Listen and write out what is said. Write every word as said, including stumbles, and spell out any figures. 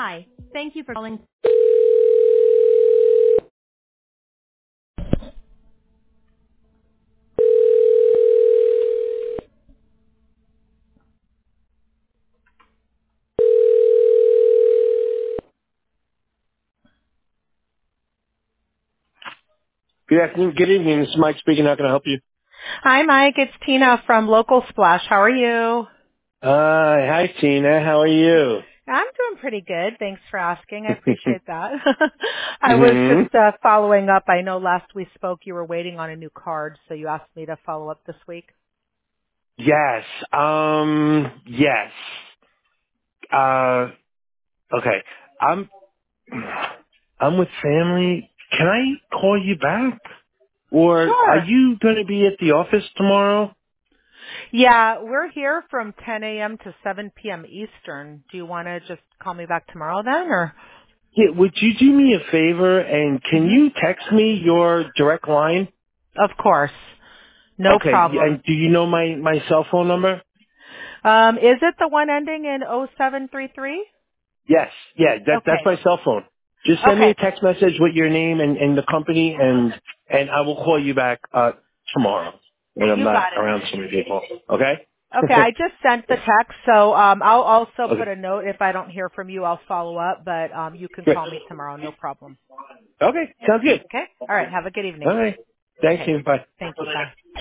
Hi. Thank you for calling. Good afternoon. Good evening. This is Mike speaking. How can I help you? Hi, Mike. It's Tina from Local Splash. How are you? Uh, hi, Tina. How are you? I'm doing pretty good. Thanks for asking. I appreciate that. I was hmm just uh, following up. I know last we spoke you were waiting on a new card, so you asked me to follow up this week. Yes. Um, yes. Uh, okay. I'm, I'm with family. Can I call you back? Or are Sure. you going to be at the office tomorrow? Yeah, we're here from ten a.m. to seven p.m. Eastern. Do you want to just call me back tomorrow then, or? Yeah, would you do me a favor and can hmm you text me your direct line? Of course. No Okay, problem. and do you know my, my cell phone number? Um, is it the one ending in oh seven three three? Yes, yeah, that that's Okay. my cell phone. Just send me Okay. a text message with your name and, and the company, and and I will call you back uh, tomorrow when I'm You not got it. around so many people. Okay? Okay, I just sent the text, so um, I'll also put okay. a note. If I don't hear from you, I'll follow up, but um, you can Great. call me tomorrow, no problem. Okay, sounds good. Okay? All right, have a good evening. All right. Thanks, Okay, you. Bye. thank you. Bye.